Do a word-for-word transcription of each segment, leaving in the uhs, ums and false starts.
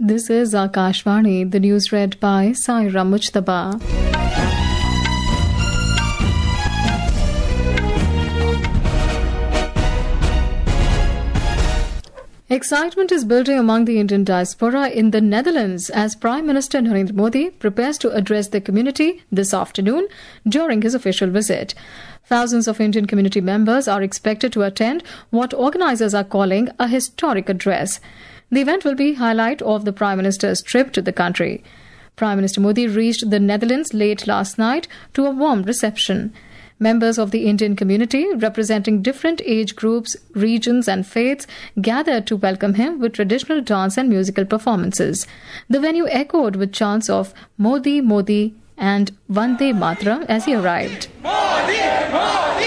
This is Akashvani, the news read by Saira Mujtaba. Excitement is building among the Indian diaspora in the Netherlands as Prime Minister Narendra Modi prepares to address the community this afternoon during his official visit. Thousands of Indian community members are expected to attend what organizers are calling a historic address. The event will be a highlight of the Prime Minister's trip to the country. Prime Minister Modi reached the Netherlands late last night to a warm reception. Members of the Indian community, representing different age groups, regions and faiths, gathered to welcome him with traditional dance and musical performances. The venue echoed with chants of Modi, Modi and Vande Mataram as he arrived. Modi, Modi,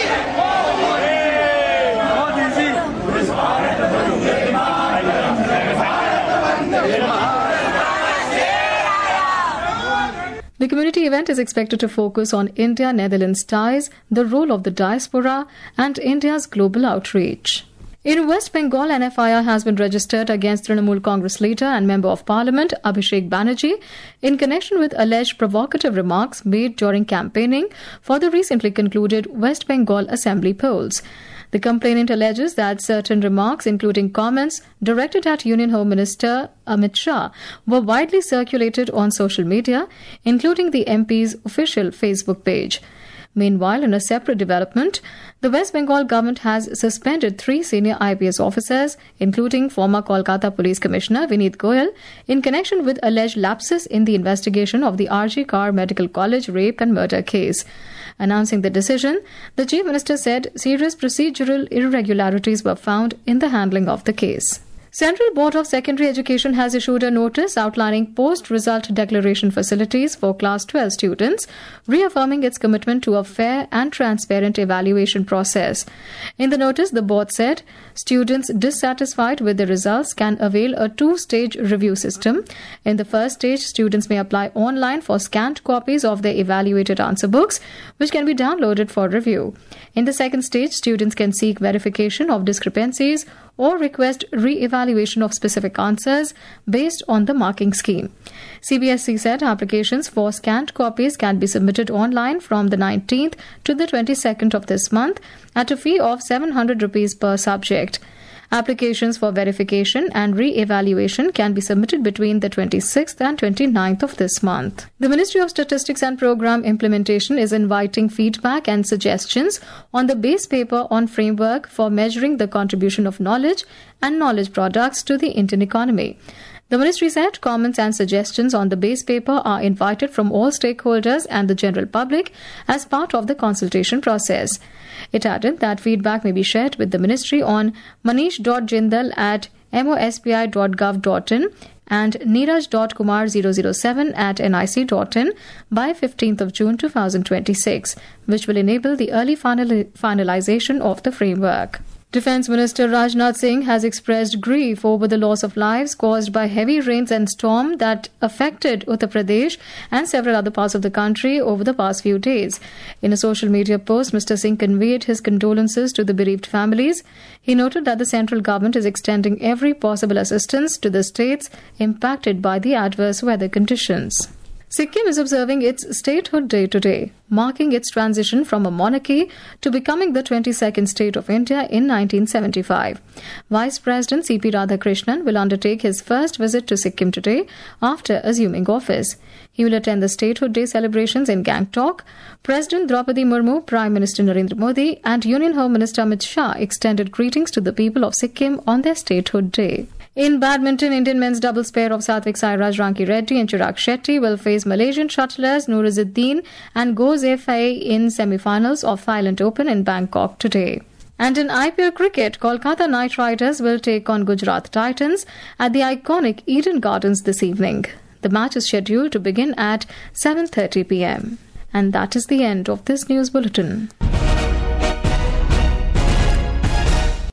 The community event is expected to focus on India-Netherlands ties, the role of the diaspora, and India's global outreach. In West Bengal, an F I R has been registered against Trinamool Congress leader and Member of Parliament Abhishek Banerjee in connection with alleged provocative remarks made during campaigning for the recently concluded West Bengal Assembly polls. The complainant alleges that certain remarks, including comments directed at Union Home Minister Amit Shah, were widely circulated on social media, including the M P's official Facebook page. Meanwhile, in a separate development, the West Bengal government has suspended three senior I P S officers, including former Kolkata Police Commissioner Vineet Goyal, in connection with alleged lapses in the investigation of the R G Kar Medical College rape and murder case. Announcing the decision, the Chief Minister said serious procedural irregularities were found in the handling of the case. Central Board of Secondary Education has issued a notice outlining post-result declaration facilities for Class twelve students, reaffirming its commitment to a fair and transparent evaluation process. In the notice, the board said students dissatisfied with the results can avail a two-stage review system. In the first stage, students may apply online for scanned copies of their evaluated answer books, which can be downloaded for review. In the second stage, students can seek verification of discrepancies or request re-evaluation of specific answers based on the marking scheme. C B S E said applications for scanned copies can be submitted online from the nineteenth to the twenty-second of this month at a fee of seven hundred rupees per subject. Applications for verification and re-evaluation can be submitted between the twenty-sixth and twenty-ninth of this month. The Ministry of Statistics and Programme Implementation is inviting feedback and suggestions on the base paper on framework for measuring the contribution of knowledge and knowledge products to the Indian economy. The ministry said comments and suggestions on the base paper are invited from all stakeholders and the general public as part of the consultation process. It added that feedback may be shared with the ministry on manish dot jindal at mospi dot gov dot in and neeraj dot kumar zero zero seven at nic dot in by fifteenth of June two thousand twenty-six, which will enable the early final- finalization of the framework. Defence Minister Rajnath Singh has expressed grief over the loss of lives caused by heavy rains and storm that affected Uttar Pradesh and several other parts of the country over the past few days. In a social media post, Mister Singh conveyed his condolences to the bereaved families. He noted that the central government is extending every possible assistance to the states impacted by the adverse weather conditions. Sikkim is observing its statehood day today, marking its transition from a monarchy to becoming the twenty-second state of India in nineteen seventy-five. Vice President C P Radhakrishnan will undertake his first visit to Sikkim today after assuming office. He will attend the statehood day celebrations in Gangtok. President Draupadi Murmu, Prime Minister Narendra Modi and Union Home Minister Amit Shah extended greetings to the people of Sikkim on their statehood day. In badminton, Indian men's doubles pair of Satvik Sairaj Ranki Reddy and Chirag Shetty will face Malaysian shuttlers Nuruzuddin and Goh Zefei in semi-finals of Thailand Open in Bangkok today. And in I P L cricket, Kolkata Knight Riders will take on Gujarat Titans at the iconic Eden Gardens this evening. The match is scheduled to begin at seven thirty p m. And that is the end of this news bulletin.